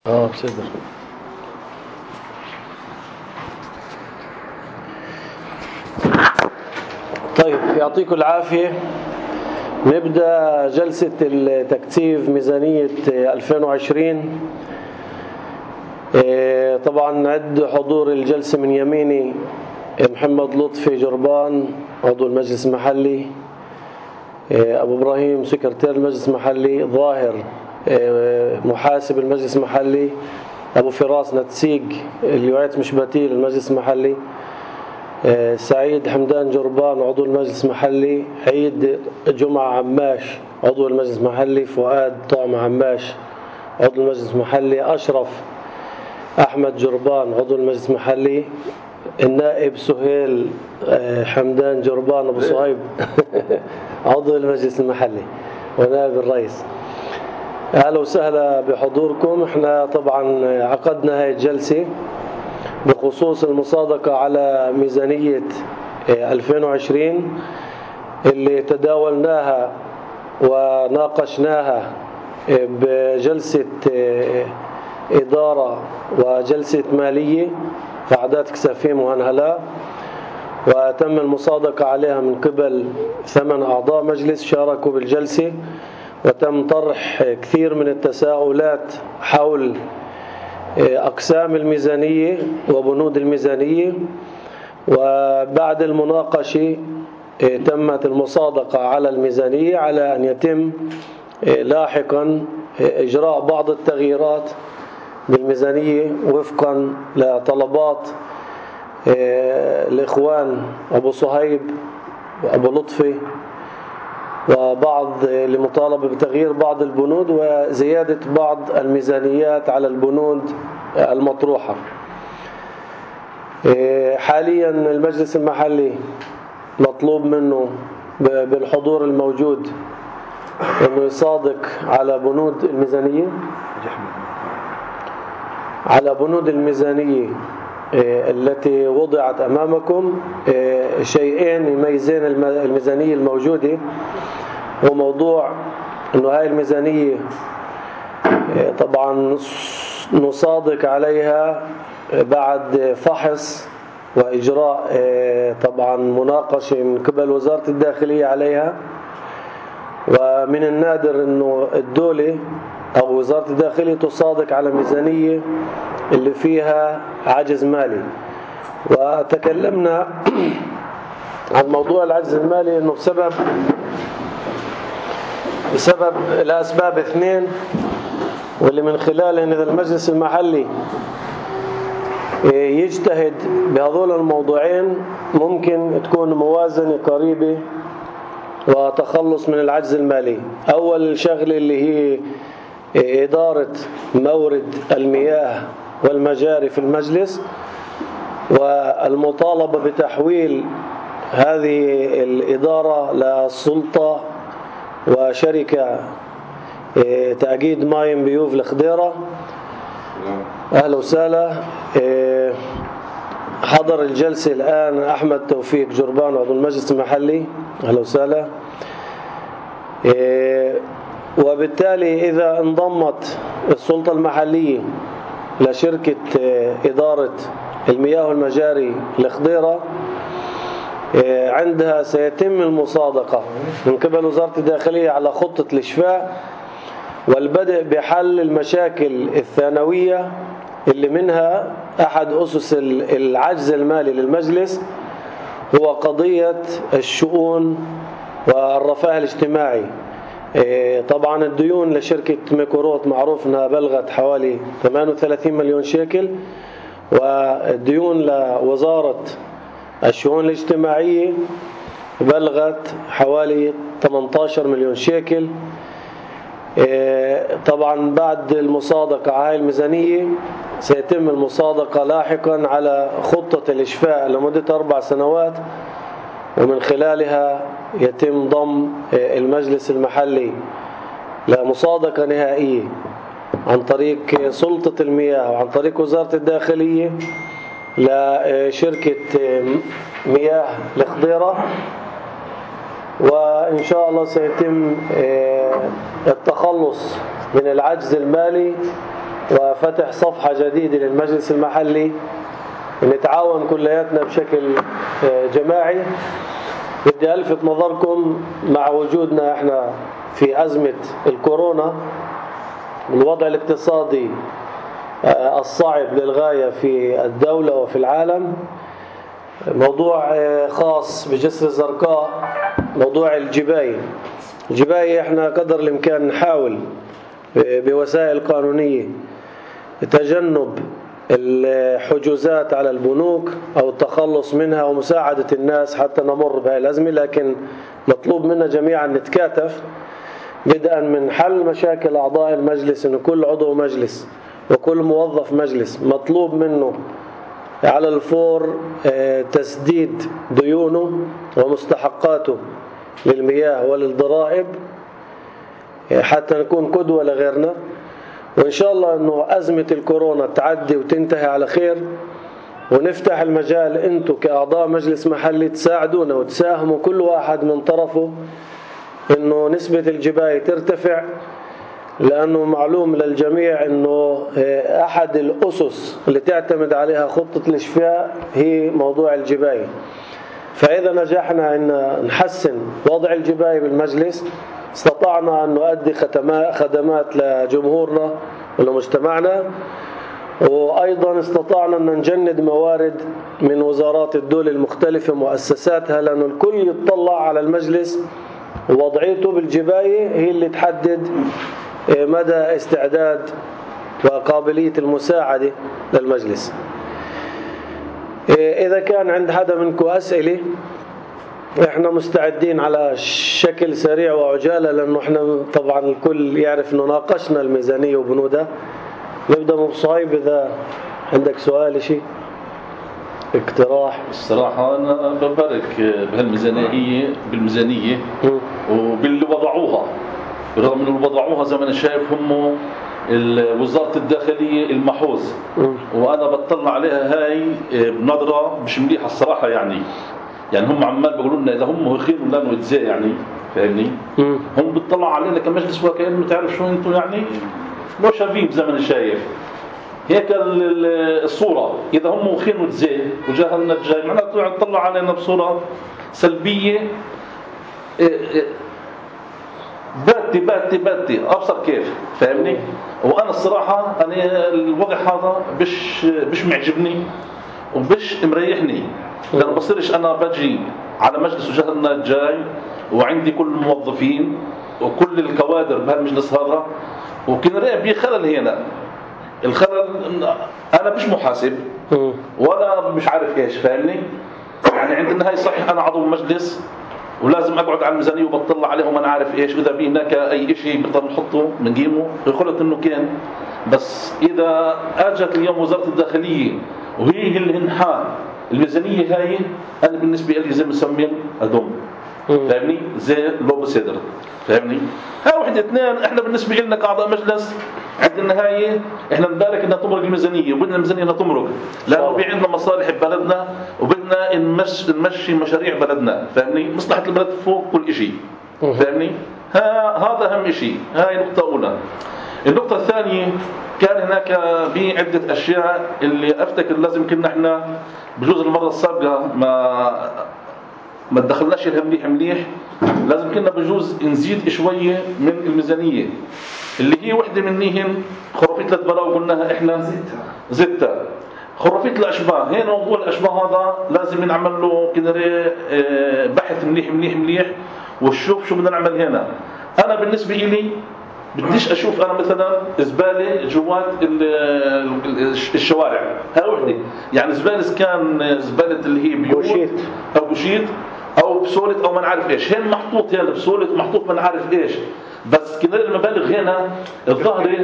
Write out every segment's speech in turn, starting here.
بصدر. طيب، يعطيكم العافية. نبدأ جلسة التكثيف ميزانية 2020. طبعا نعد حضور الجلسة من يميني محمد لطفي جربان عضو المجلس المحلي، أبو إبراهيم سكرتير المجلس المحلي، ظاهر محاسب المجلس المحلي، أبو فراس نتسيق اللواءات مشباتيل المجلس المحلي، سعيد حمدان جربان عضو المجلس المحلي، عيد جمعة عماش عضو المجلس المحلي، فؤاد طعم عماش عضو المجلس المحلي، أشرف أحمد جربان عضو المجلس المحلي، النائب سهيل حمدان جربان أبو صهيب عضو المجلس المحلي ونائب الرئيس. أهلا وسهلا بحضوركم. احنا طبعا عقدنا هاي الجلسة بخصوص المصادقة على ميزانية 2020 اللي تداولناها وناقشناها بجلسة إدارة وجلسة مالية قعدات كسافيم وهنهلاء، وتم المصادقة عليها من قبل 8 أعضاء مجلس شاركوا بالجلسة، وتم طرح كثير من التساؤلات حول أقسام الميزانية وبنود الميزانية. وبعد المناقشة تمت المصادقة على الميزانية على أن يتم لاحقا إجراء بعض التغييرات بالميزانية وفقا لطلبات الإخوان أبو صهيب وأبو لطفي، وبعض لمطالبة بتغيير بعض البنود وزيادة بعض الميزانيات على البنود المطروحة. حاليا المجلس المحلي مطلوب منه بالحضور الموجود أنه يصادق على بنود الميزانية التي وضعت أمامكم. شيئين يميزين الميزانية الموجودة هو موضوع أنه هاي الميزانية طبعا نصادق عليها بعد فحص وإجراء طبعا مناقشة من قبل وزارة الداخلية عليها، ومن النادر أنه الدولة أو وزارة الداخلية تصادق على ميزانية اللي فيها عجز مالي. وتكلمنا عن موضوع العجز المالي أنه بسبب الأسباب 2، واللي من خلالها إذا المجلس المحلي يجتهد بهذول الموضوعين ممكن تكون موازنة قريبة وتخلص من العجز المالي. أول شغلة اللي هي إدارة مورد المياه والمجاري في المجلس، والمطالبة بتحويل هذه الإدارة لسلطة وشركة تأكيد مايم بيوف الخضيرة. أهلا وسهلا. حضر الجلسة الآن أحمد توفيق جربان عضو المجلس المحلي. أهلا وسهلا. وبالتالي إذا انضمت السلطة المحلية لشركة إدارة المياه والمجاري الخضيرة، عندها سيتم المصادقة من قبل وزارة الداخلية على خطة الإشفاء والبدء بحل المشاكل الثانوية اللي منها أحد أسس العجز المالي للمجلس هو قضية الشؤون والرفاه الاجتماعي. طبعا الديون لشركة ميكوروت معروف أنها بلغت حوالي 38 مليون شيكل، والديون لوزارة الشؤون الاجتماعية بلغت حوالي 18 مليون شيكل. طبعا بعد المصادقة على الميزانية سيتم المصادقة لاحقا على خطة الإشفاء لمدة 4 سنوات، ومن خلالها يتم ضم المجلس المحلي لمصادقة نهائية عن طريق سلطة المياه وعن طريق وزارة الداخلية لشركة مياه الخضيرة. وإن شاء الله سيتم التخلص من العجز المالي، وفي وفتح صفحة جديدة للمجلس المحلي، نتعاون كلياتنا بشكل جماعي. بدي ألفت نظركم مع وجودنا احنا في أزمة الكورونا والوضع الاقتصادي الصعب للغاية في الدولة وفي العالم، موضوع خاص بجسر الزرقاء، موضوع الجباية. احنا قدر الإمكان نحاول بوسائل قانونية تجنب الحجوزات على البنوك أو التخلص منها ومساعدة الناس حتى نمر بهذه الأزمة، لكن مطلوب منا جميعا نتكاتف، بدءا من حل مشاكل أعضاء المجلس. إنه كل عضو مجلس وكل موظف مجلس مطلوب منه على الفور تسديد ديونه ومستحقاته للمياه وللضرائب حتى نكون قدوة لغيرنا. وإن شاء الله أنه أزمة الكورونا تعدي وتنتهي على خير، ونفتح المجال أنتم كأعضاء مجلس محلي تساعدونا وتساهموا كل واحد من طرفه أنه نسبة الجباية ترتفع، لأنه معلوم للجميع أنه أحد الأسس اللي تعتمد عليها خطة الإشفاء هي موضوع الجباية. فإذا نجحنا أن نحسن وضع الجباية بالمجلس، استطعنا أن نؤدي خدمات لجمهورنا ولمجتمعنا، وأيضا استطعنا أن نجند موارد من وزارات الدولة المختلفة مؤسساتها، لأن الكل يتطلع على المجلس ووضعيته بالجباية هي اللي تحدد مدى استعداد وقابلية المساعدة للمجلس. إذا كان عند حدا منكم أسئلة احنا مستعدين على شكل سريع وعجالة، لأنه احنا طبعا الكل يعرف انه ناقشنا الميزانية وبنودها. نبدأ بصهيب، إذا عندك سؤال شيء اقتراح. الصراحة أنا ببارك بالميزانية وباللي وضعوها، برغم انه وضعوها زي ما انا شايف هم وزارة الداخلية المحوز، وانا بطلع عليها هاي بنظرة مش مليحة الصراحة. يعني هم عمال بيقولوا لنا اذا هم هخين ولا نوتزي، يعني فاهمني؟ هم بيطلعوا علينا كمجلس وكأنه تعرف شو انتم، يعني لو شايفين زي ما انا شايف هيك الصورة. إذا هم وخين وتزي وجاهلنا الجاي معناته يطلع علينا بصورة سلبية. باتي أبصر كيف، فاهمني؟ وأنا الصراحة أنا الوضع هذا مش معجبني ومش مريحني، لأن بصيرش أنا بجي على مجلس وجاهلنا الجاي وعندي كل الموظفين وكل الكوادر بهالمجلس هذا، وكنا رأي خلل هنا. الخلل انا مش محاسب ولا مش عارف ايش، فاهمني؟ يعني عند النهايه صحيح انا عضو المجلس ولازم اقعد على الميزانيه وبطلع عليهم انا عارف ايش، واذا في هناك اي شيء بنقدر نحطه بنقيمه قلت انه كان. بس اذا اجت اليوم وزاره الداخليه وهي اللي هنحان الميزانيه هاي، انا بالنسبه لي زي ما نسميها ادم، فاهمني؟ زي لوب صدر، فاهمني؟ ها واحد اثنين. احنا بالنسبه لنا كاعضاء مجلس عند النهايه احنا نبارك انها تمرق الميزانيه، وبدنا الميزانيه انها تمرق، لانه في عندنا مصالح ببلدنا وبدنا نمشي مشاريع بلدنا، فاهمني؟ مصلحه البلد فوق كل شيء، فاهمني؟ هذا اهم شيء. هاي نقطه اولى. النقطه الثانيه، كان هناك بعده اشياء اللي افتكر لازم كنا احنا بجوز المره السابقه ما تدخلناش لها مليح، لازم كنا بجوز نزيد شويه من الميزانيه اللي هي وحده منهم خرافيت البلاء، وقلناها احنا زدتها خرافيت الاشباه. هنا موضوع الاشباه هذا لازم نعمل له كده بحث مليح ونشوف شو بدنا نعمل هنا. انا بالنسبه لي بديش اشوف انا مثلا زباله جوات الشوارع، ها وحده يعني زباله، كان زباله اللي هي بيوت او بوشيت او بسولت او ما نعرف ايش، هين محطوط هنا بسولت ومحطوط ما نعرف ايش. بس كده المبالغ هنا الظاهره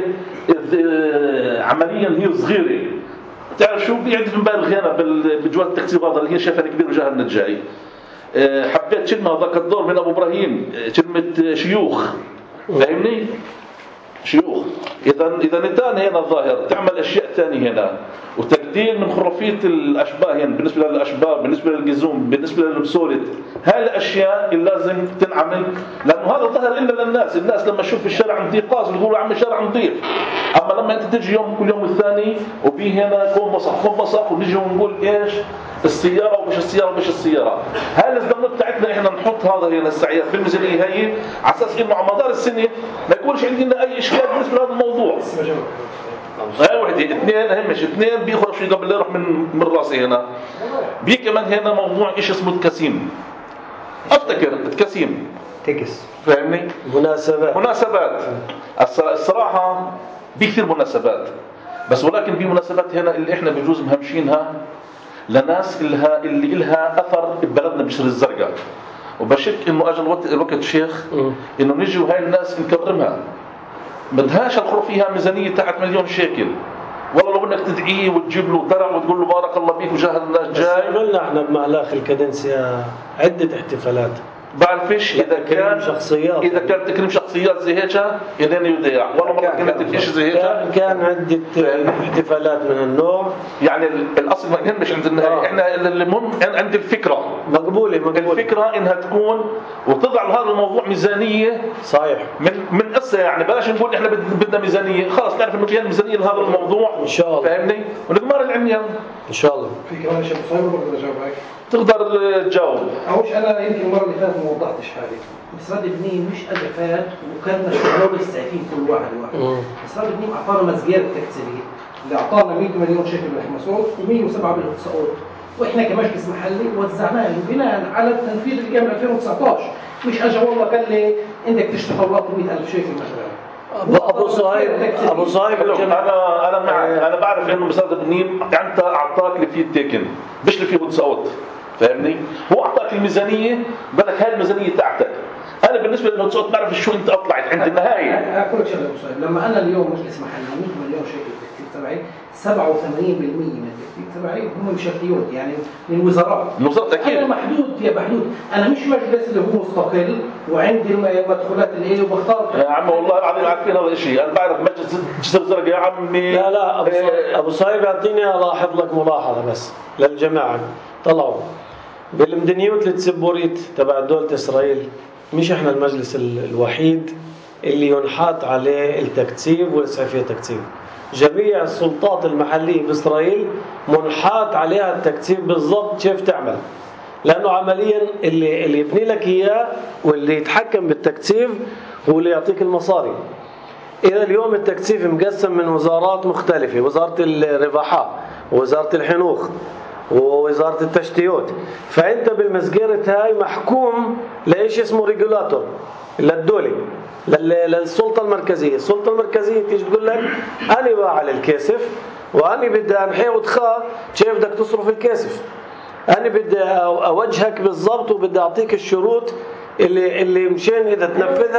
عمليا هي صغيره. تعرف شو بيعد المبالغ هنا بجوات التكتيب هذا اللي هي شايفها كبير وجاهلنا الجاي. حبيت كلمه هذاك الدور من ابو ابراهيم، كلمه شيوخ، فاهمني؟ شيوخ. اذا نتان هنا الظاهر تعمل اشياء ثانيه هنا، وتقدير من خرافيه الاشباه هنا بالنسبه للاشباه، بالنسبه للجزوم، بالنسبه للبسولت. هاي الاشياء اللي لازم تنعمل، لازم لانه هذا ظهر الا للناس، الناس لما تشوف الشارع نظيف خلاص بيقولوا عم الشارع نظيف. اما لما انت تجي يوم كل يوم الثاني وفي هنا كون مسخ ونجي ونقول ايش السياره ومش السياره ومش السياره، هاي الزمن بتاعتنا احنا نحط هذا هنا السعيات في الميزانيه هي على اساس انه على مدار السنه ما يكونش عندنا اي اشكال بالنسبه لهذا الموضوع. هاي وحده. اثنين اهمش، اثنين بيخرج شيء قبل لا يروح من راسي هنا. بي كمان هنا موضوع ايش اسمه التكسيم. افتكر التكسيم تكس، فاهمني؟ مناسبات. الصراحه بكثير مناسبات، بس ولكن في مناسبات هنا اللي احنا بجوز مهمشينها لناس اللي إلها اثر ببلدنا بشر الزرقاء، وبشك انه اجى الوقت شيخ انه نجي وهاي الناس نكرمها. بدهاش الخروج فيها ميزانيه تحت مليون شيكل، والله لو بدك تدعيه وتجيب له درع وتقول له بارك الله فيك وجاه الناس جاي. عملنا احنا بمهلاخ الكادنسيا عده احتفالات، بعرفش اذا كان شخصيات، اذا كان تكريم شخصيات زي هيك يدين يضيع، والله ما كانت شيء زي هيك. كان عده احتفالات من النوع. يعني الاصل ما يهمش عند النهايه، احنا المهم عند الفكره مقبوله الفكره انها تكون وتضع لهذا الموضوع ميزانيه. صحيح. من قصه يعني بلاش نقول احنا بدنا ميزانيه، خلاص نعرف انه في ميزانيه لهذا الموضوع ان شاء الله، فاهمني، ونقمر العميان ان شاء الله. في كمان شيء مصيبه بقدر اجاوبك. تقدر تجاوب. أولش أنا يمكن المرة اللي فاتت ما وضحتش حالي. مصراد بنين مش أجفات وكان شغلوا مستعفين كل واحد. مصراد بنين أعطانا مزجير التكتيبية اللي أعطانا 100 مليون شيكل بالحمصات و107 بالسعود، وإحنا كمجلس محلي وزعناه بناء على التنفيذ اللي كان من 2019. مش أجا والله قال لي عندك تشتغل 100,000 شيكل مثلا. ابو صهيب انا معك. انا بعرف انه مصراد بنين انت اعطاك اللي فيه التيكن مش اللي فيه بتسعود، فاهمني؟ هو اعطاك الميزانيه، بالك هاي الميزانيه تاعتك. انا بالنسبه لانه تصوت بعرف شو انت اطلعت عند النهايه. اقول لك شغله مصيب، لما انا اليوم مجلس محلي 100 مليون شيكل التكتيك تبعي 87% من التكتيك تبعي هم مشاركيون، يعني من وزارات. اكيد انا محدود، انا مش مجلس اللي هو مستقل وعندي المدخولات اللي وبختار. يا عم والله العظيم عارفين هذا الشيء، انا بعرف مجلس جسر الزرقاء يا عمي. لا ابو صهيب اعطيني الاحظ لك ملاحظه بس للجماعه. طلعوا بالمدنيوت التسبوريت تبع دولة إسرائيل، مش احنا المجلس الوحيد اللي ينحط عليه التكتيب وإسعافية التكتيب. جميع السلطات المحلية بإسرائيل منحط عليها التكتيب بالضبط كيف تعمل، لأنه عمليا اللي يبني لك إياه واللي يتحكم بالتكتيب هو اللي يعطيك المصاري. إذا اليوم التكتيف مقسم من وزارات مختلفة، وزارة الرفاحة ووزارة الحنوخ ووزارة التشتيات، فأنت بالمسجرة هاي محكوم لإيش اسمه ريجولاتور للدولة للسلطة المركزية. السلطة المركزية تيجي تقول لك أنا باعل الكاسف وأنا بدي أنحيه وتخا كيف بدك تصرف الكاسف، أنا بدي أوجهك بالضبط وبدي أعطيك الشروط اللي مشان إذا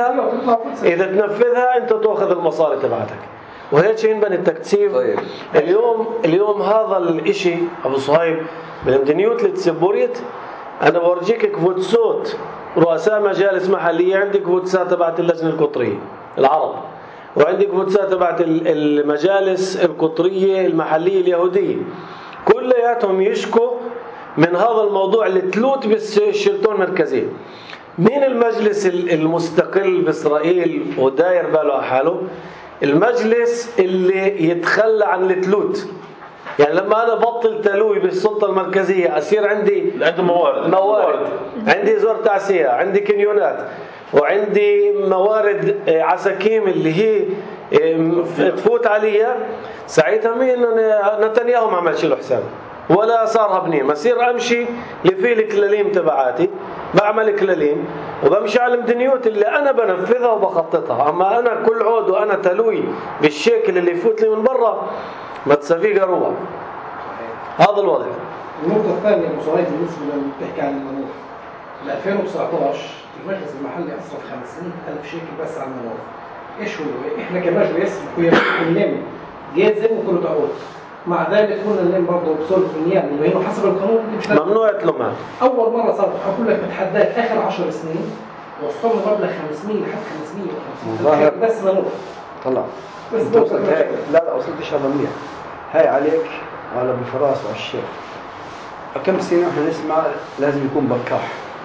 تنفذها أنت تأخذ المصاري تبعتك. وهيك ينبني التكتيف. طيب. اليوم هذا الاشي ابو صهيب بالمدنيوت التسبوريت انا بورجيك كفوتسوت رؤساء مجالس محليه، عندك كفوتسات تبعت اللجنه القطريه العرب، وعندك كفوتسات تبعت المجالس القطريه المحليه اليهوديه، كلياتهم يشكوا من هذا الموضوع اللي تلوت بالشلتون المركزيه. مين المجلس المستقل بإسرائيل وداير باله حاله؟ المجلس اللي يتخلى عن التلوت. يعني لما أنا بطل تلوي بالسلطة المركزية أصير عندي موارد، عندي زور تعسية، عندي كنيونات، وعندي موارد عساكيم اللي هي تفوت عليها، ساعتها مين؟ نتنياهو ما عمل شي له حساب ولا صار هبني. مسير أمشي لفي الكلاليم تبعاتي، بعمل كلاليم وبمشي على المدنيوت اللي أنا بنفذها وبخططها. أما أنا كل عود وأنا تلوي بالشكل اللي يفوت لي من برا ما تسافيه قروة. هذا الوضع. النقطة الثانية مصاريف بالنسبة لما بتحكي عن المنوف، ل 2019 المجلس المحلي أصرف 500,000 شيكل بس على المنوف. إيش هو؟ إحنا كمجلس نلم جازم وكله تعود، مع ذلك كنا نلم برضه بصورة النيابة لأنه حسب القانون ممنوع يتلمها. أول مرة صارت أقول لك بتحداك آخر 10 سنين وصلنا مبلغ 500 لحد 550 بس منوف. طلع بس وصلت هاي. لا وصلت شغله منيح. هاي عليك وعلى ابو فراس وعلى الشيخ. كم سنه احنا نسمع لازم يكون بكاح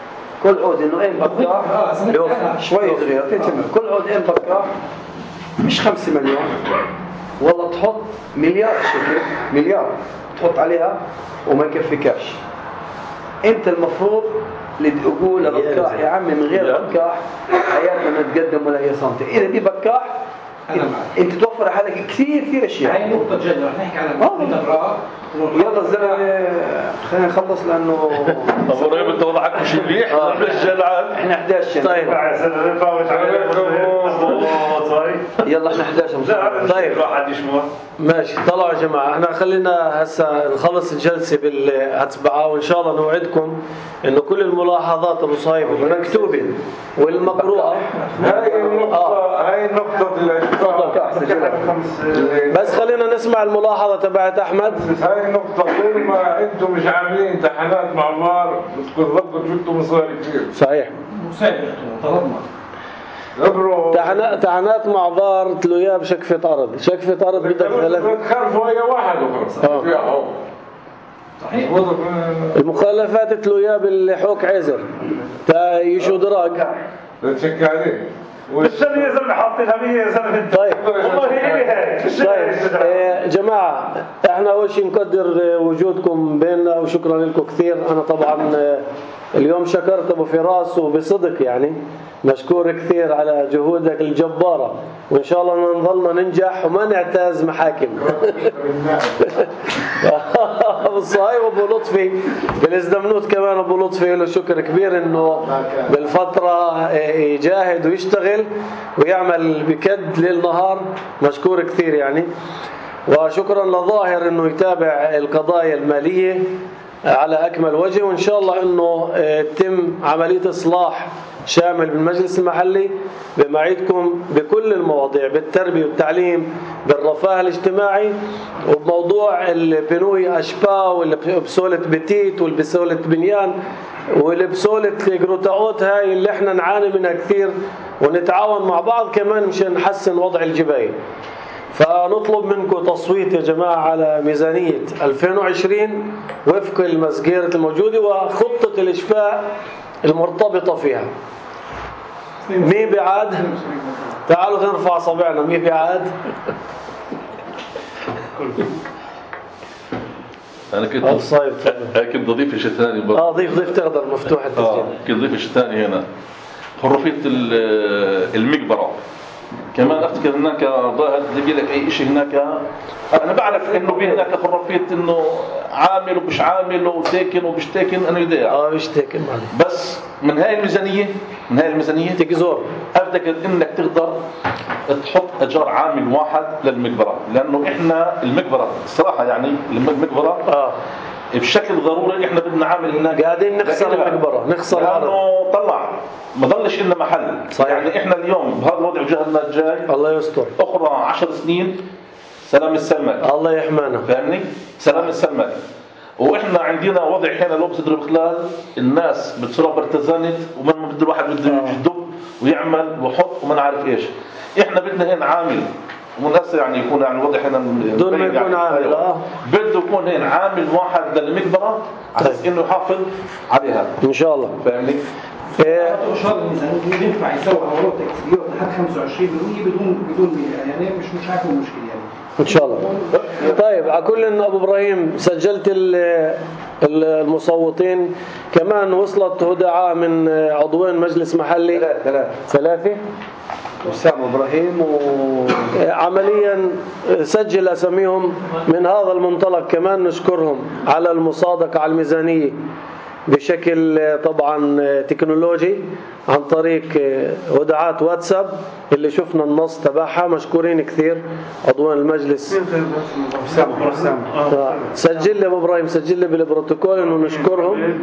كل عود انه بكاح شوي صغير كل عود بكاح مش 5 مليون والله تحط مليار شكل مليار تحط عليها وما يكفيكاش. انت المفروض اللي تقول بكاح يا عمي من غير بكاح حياتنا ما تقدم ولا هي سنتي. اذا دي بكاح انت توفر حالك كثير اشياء. هاي نقطة جد رح نحكي على الابراء. يلا الزلمه خلينا نخلص لانه ابو ابراهيم انت وضعك مش مليح. احنا 11 طيب يلا احنا 11 طيب ماشي. طلعوا يا جماعه احنا خلينا هسه نخلص الجلسه بالاتباع وان شاء الله نوعدكم انه كل الملاحظات ابو صايب المكتوبه والمقروءه هاي النقطة بس خلينا نسمع الملاحظه تبعت احمد. هاي النقطة طول ما انتم مش عاملين امتحانات مع بعض بتضبطوا جبتوا مصاري كثير. صحيح. طلبنا امتحانات مع فار تلو اياه بشكفة أرض. شكفة أرض بدك ثلاثة تخالفوا أي واحد أخرى. صحيح. المخالفات تلو اياه بالحوك عزر تا يشو دراج تشك عليه بالسنة يا زلمة حاطينها 100 يا زلمة. طيب والله هيك طيب جماعة احنا اول شيء نقدر وجودكم بيننا وشكرا لكم كثير. انا طبعا اليوم شكرت ابو فراس وبصدق يعني مشكور كثير على جهودك الجبارة وان شاء الله نظلنا ننجح وما نعتاز محاكم. ابو صهيب وابو لطفي بالازدمنوت كمان ابو لطفي له شكر كبير انه بالفترة يجاهد ويشتغل ويعمل بكد ليل نهار. مشكور كثير يعني. وشكرا لظاهر انه يتابع القضايا المالية على أكمل وجه وإن شاء الله أنه تم عملية إصلاح شامل بالمجلس المحلي بمعيدكم بكل المواضيع بالتربية والتعليم بالرفاه الاجتماعي وبموضوع البنوي أشبا والبسولة بتيت والبسولة بنيان والبسولة جروتاوت هاي اللي احنا نعاني منها كثير ونتعاون مع بعض كمان مشان نحسن وضع الجباية. فنطلب منكم تصويت يا جماعة على ميزانية 2020 وفق المسجيرة الموجودة وخطة الإشفاء المرتبطة فيها. مين بعاد؟ تعالوا نرفع صبعنا. مين بعاد؟ أنا كنت ضيف شيء ثاني برضه. ضيف تقدر مفتوح التسجيل. كنت ضيف شيء ثاني هنا حرفية المقبرة كمان افتكر هناك ظاهر تلاقي لك اي شيء هناك. انا بعرف انه في هناك خرافية انه عامل ومش عامل وتاكن ومش تاكن انا يضيع مش تاكن بس من هاي الميزانية تكزور افتكر انك تقدر تحط اجار عامل واحد للمقبرة لانه احنا المقبرة الصراحة يعني المقبرة بشكل ضروري احنا بدنا عامل هناك قاعدين نخسر المقبرة نخسر لانه طلع ما ضلش لنا محل. صحيح. يعني احنا اليوم بهذا الوضع وجهنا الجاي الله يستر اخرى 10 سنين سلام السلمك الله يحمانا فاهمني سلام السلمك. واحنا عندنا وضع هنا لو بتضرب خلال الناس بتصير برتزانت ومن بده الواحد بده يجدب ويعمل ويحط وما نعرف ايش. احنا بدنا هنا عامل ومناسب يعني يكون يعني الوضع هنا دون ما يكون عامل بده يكون هنا عامل واحد للمقبرة على اساس انه يحافظ عليها ان شاء الله فاهمني. شهر الميزانية ينفع يسوي عملات تكسيرية لحد 25% بدون يعني مش عارف المشكلة يعني ان شاء الله. طيب على كل ان ابو ابراهيم سجلت المصوتين كمان وصلت هدعاء من عضوين مجلس محلي ثلاثة أسامة إبراهيم عمليا سجل أساميهم. من هذا المنطلق كمان نشكرهم على المصادقة على الميزانية بشكل طبعا تكنولوجي عن طريق هدعات واتساب اللي شفنا النص تبعها. مشكورين كثير عضوان المجلس. سجل لي ابو ابراهيم سجل لي بالبروتوكول انه نشكرهم.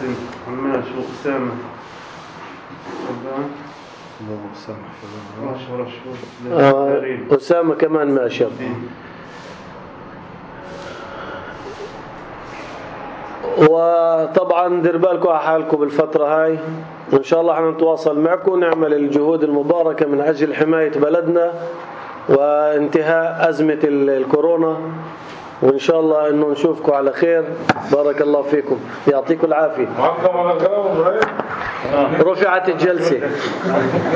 أسامة كمان ماشي. وطبعا دير بالكم على حالكم بالفترة هاي وإن شاء الله حنتواصل معكم ونعمل الجهود المباركة من أجل حماية بلدنا وانتهاء أزمة الكورونا وإن شاء الله إنه نشوفكم على خير. بارك الله فيكم، يعطيكم العافية. معكم على كلام رفعت الجلسة.